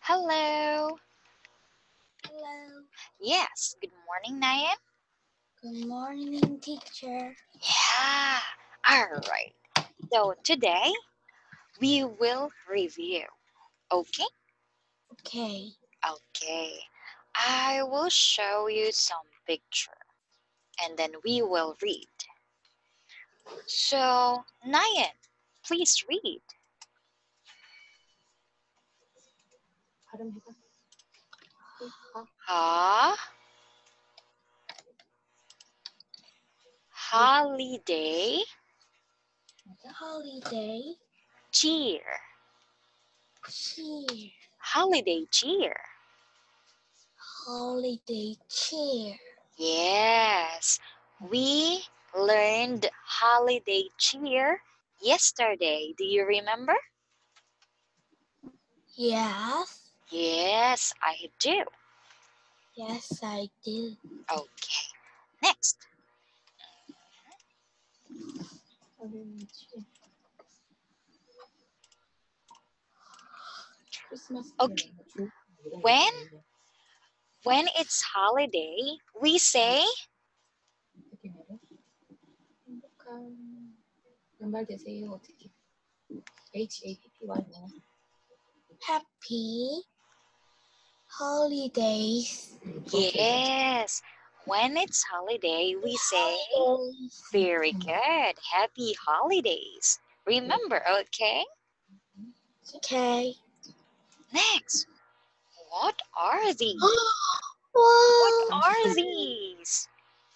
Hello. Hello. Yes, good morning, Nayan. Good morning, teacher. Yeah, all right. So today we will review. Okay? Okay. Okay. I will show you some picture and then we will read. So, Nayan, please read. Ha, holiday, Holiday cheer. cheer. Holiday cheer. Holiday cheer. Yes, we learned holiday cheer yesterday. Do you remember? Yes. Yes, I do. Yes, I do. Okay, next. Okay, when it's holiday, we say Happy holidays. yes. When it's holiday, we say Holidays. very good. Happy holidays. Remember, okay? Okay. Next. What are these? What Wow. are these?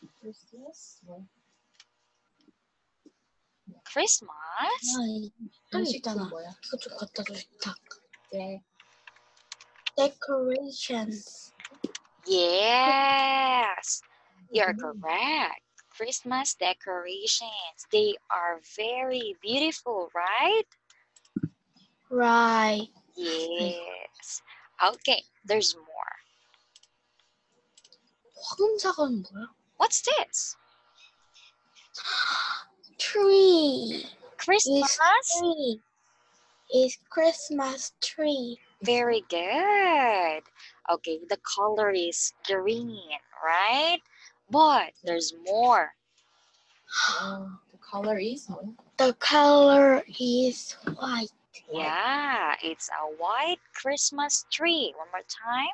Christmas? 아이, 또 있잖아. 이거 좀 갖다 줘. 딱. Decorations. Yes, you're correct. Christmas decorations. They are very beautiful, right? Right. Yes. Okay, there's more. 화금사과는 뭐야? What's this? Tree. Christmas? Tree. Is Christmas tree. Very good. Okay, the color is green, right? But there's more. The color is The color is white. Yeah, it's a white Christmas tree. One more time.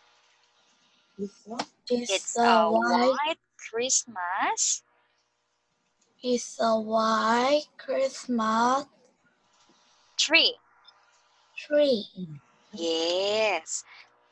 It's a white Christmas It's a white Christmas tree. tree. Yes.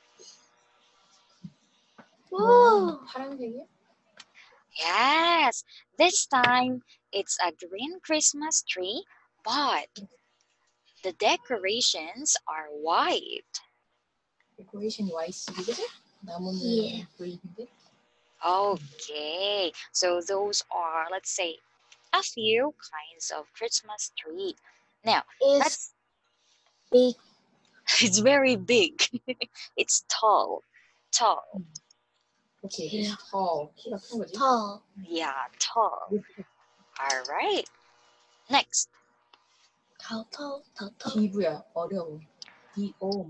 Woo! 파란색이야? Yes. This time it's a green Christmas tree, but the decorations are white. 데코레이션이 white색이거든? 나무는 Yeah. 그린인데? Okay. So those are, let's say, a few kinds of Christmas tree. Now, It's let's big. it's very big. It's tall. Tall. 오케이. Yeah. tall. 키가 큰 거지? Tall. Yeah, tall. All right. Next. Tall. 기부야. 어려워. D-O.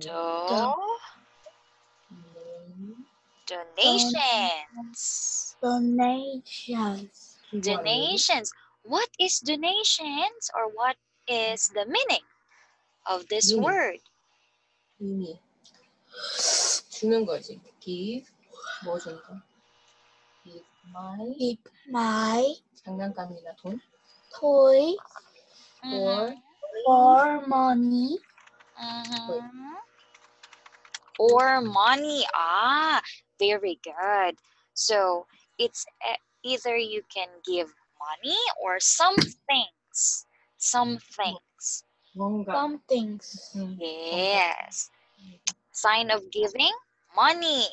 Donations. Donations. Donations. What is donations, or what is the meaning of this Meaning. word? 이미 주는 거지. give. 뭐 주는 거? give my. Give my 장난감이나 돈. toy or or money. Mhm. Or money. Ah, very good. So it's either you can give money or some things. Some things. 뭔가. Some things. Yes. Sign of giving, money.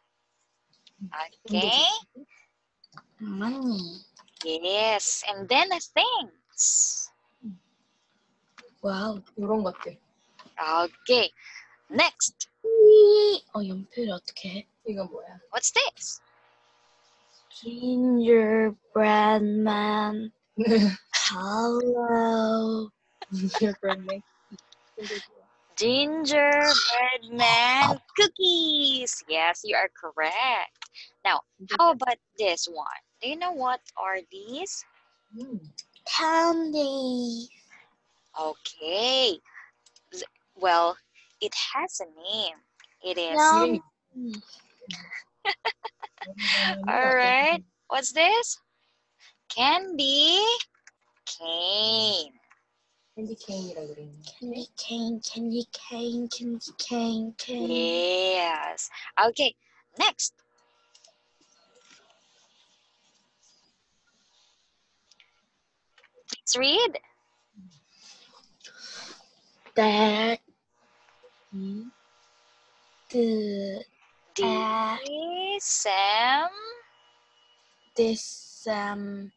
Okay. Money. Yes. And then things. Wow. 이런 것들. Okay. Next. 연필 어떻게 해? 이건 뭐야? What's this? Gingerbread man. Hello. gingerbread man. Gingerbread man cookies. Yes, you are correct. Now, how about this one? Do you know what are these? Candy. Okay. Well, it has a name. It is. Yum. All right. What's this? Candy cane. 캔디 케인이라 그랬는데. Candy cane, candy cane, candy cane, cane. Yes. Okay. Next. Let's read. That 이 the December.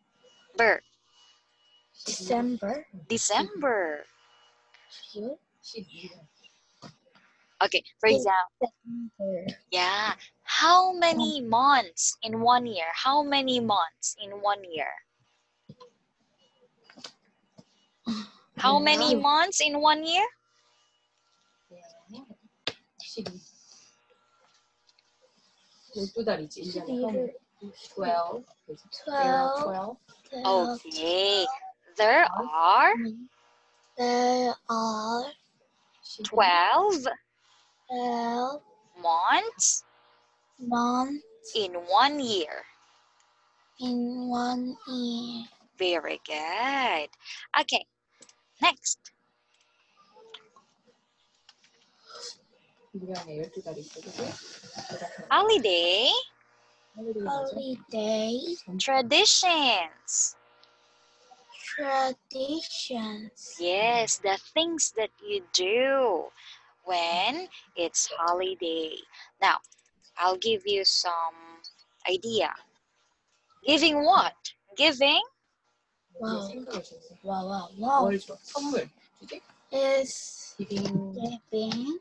December. December. 12? 12일. Okay. For example, December. yeah. How many months in 1 year? How many months in 1 year? How many months in 1 year? 12. 12달이지. 1년에 12. There are 12. Okay. There are There are 12 12 months months in 1 year. in 1 year. Very good. Okay. Next. 1년에 12달이 있어, 그지? Holiday Holiday traditions. traditions. Yes, the things that you do when it's holiday. Now, I'll give you some idea. Giving what? Giving Wow. 생각을 줬어. Wow. 뭘 줘? 선물 주지? Is 기빙 giving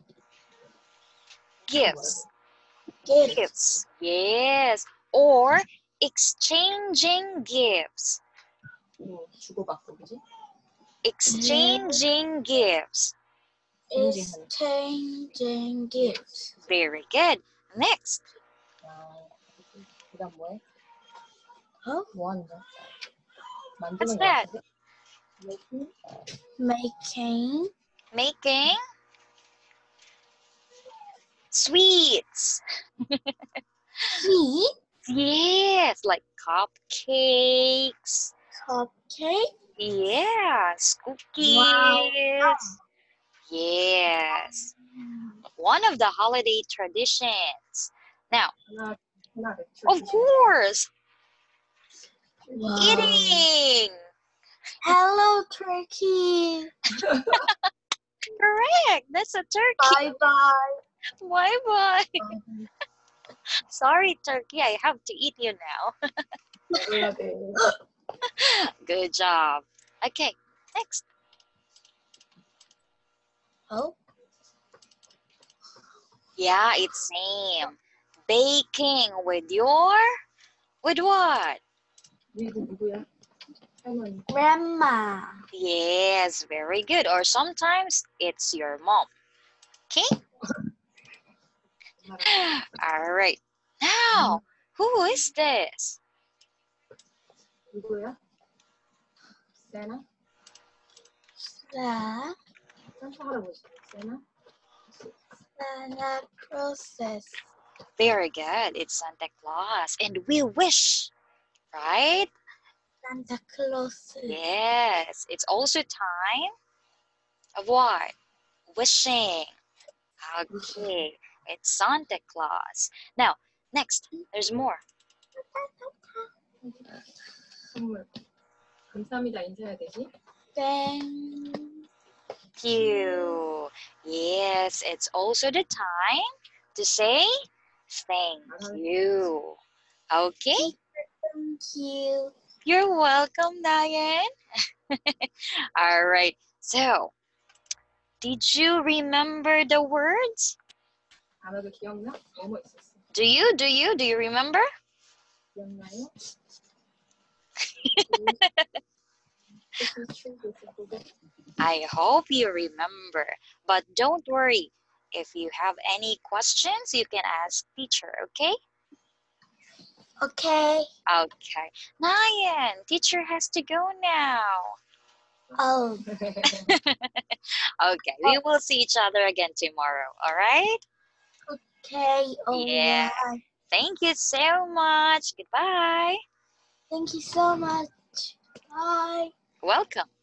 gifts. gifts. Gifts. Yes. Or exchanging gifts. 주고받고, 그지? Exchanging gifts. Exchanging gifts. Very good. Next. 그다음 뭐해? Huh? 뭐 하는 거야? What's 만드는 거 that? 같은데? Making sweets. Sweet Yes, like cupcakes. cupcake. Yes, cookies. Wow. Yes. One of the holiday traditions. Now, 하나를 of course, Wow. eating. Hello, turkey. Correct. That's a turkey. Bye-bye. Bye-bye. Sorry, turkey. I have to eat you now. 먹어야 돼. Good job. Okay, next. Oh, Yeah, it's same. Baking with what? 니도 누구야? 할머니. grandma. Yes, very good. Or sometimes it's your mom. Okay? All right. Now, who is this? 누구야? 세나? 산타 할아버지. 세나? Santa Claus. Very good. It's Santa Claus. And we wish, right? Santa Claus. Yes. It's also time of what? Wishing. Okay. It's Santa Claus. Now, next. There's more. 선물. 감사합니다. 인사해야 되지? Thank You. Yes, it's also the time to say thank you. Okay? you. You're welcome, Diane. All right. So, did you remember the words? 단어도 기억나? 뭐뭐 있었어? Do you remember? 기억나요? This is true. This is good. I hope you remember. But don't worry. If you have any questions, you can ask teacher, okay? Okay. Okay. Nayan, teacher has to go now. Oh, Okay, we will see each other again tomorrow, all right? okay. Yeah. Alright. Thank you so much. Goodbye. Thank you so much. Bye. Welcome.